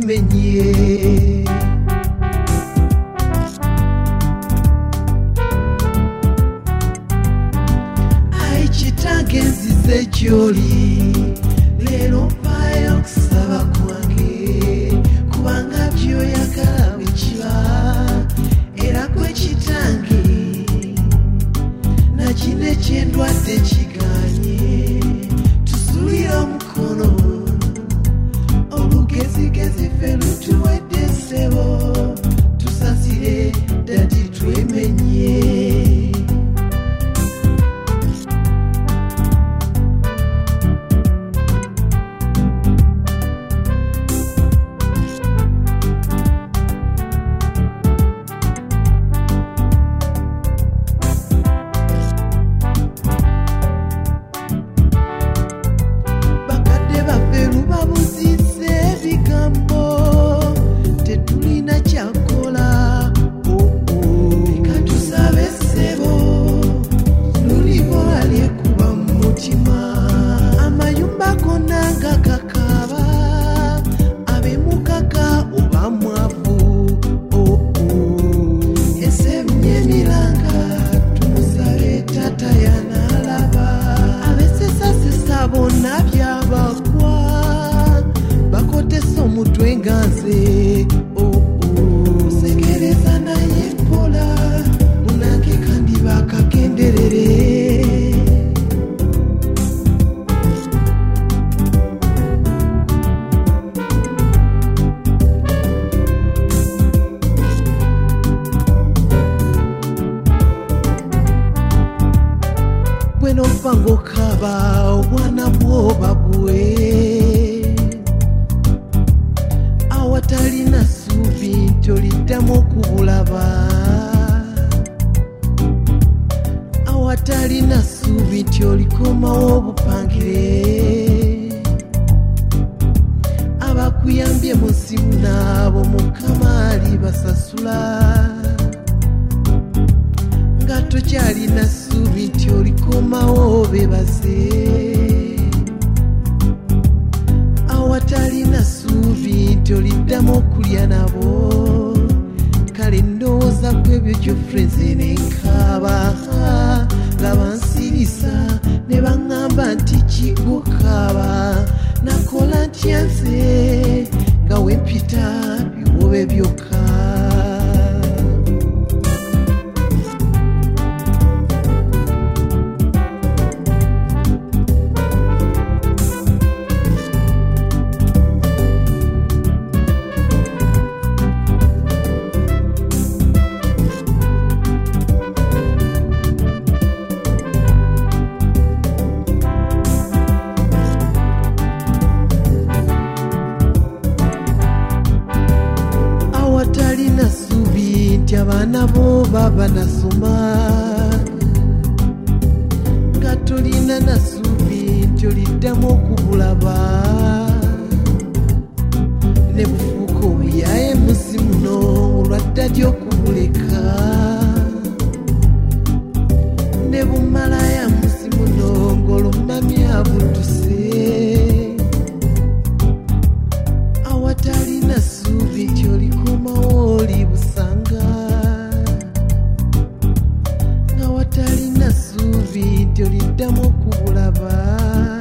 twemenye. Ai kitange nzize gy'oli leero mpaayo okusaba kwange kubanga by'oyagala bwe kiba era gwe kitange na kino eky'endwadde kiganye tusulira omukono olugezigezi ffe lutuwedde ssebo tusasire dadi twemenye. Sekereza naye mpola munange kandi bakagenderere. Bwe nova ng'okaba obwana bwoba bwe awatalina ssuubi nti oliddamu okubulaba, awatalina ssuubi nti olikomawo obupangire, abakuyambye mu ssimu n'abo Mukama alibasasula, nga tokyalina ssuubi nti olikomawo bebaze, awatalina ssuubi nti oliddamu okulya nabo, kale ndowooza ku ebyo gy'offe nze ne nkaaba nga bansirisa ne baŋŋamba nti kigukaaba nakola ntya nze nga wempita biwobe byokka. Talina ssuubi nti abaana bo baba nasoma, nga tolina na ssuubi nti oliddamu okubulaba, ne bufuuka obuyaye musi muno olwadda ly'okubuleka, ne bumalaya musi muno ng'olumami abuduse, awatalina ssuubi nti olikomawo oli busanga, nga watalina ssuubi nti oliddamu okubulaba.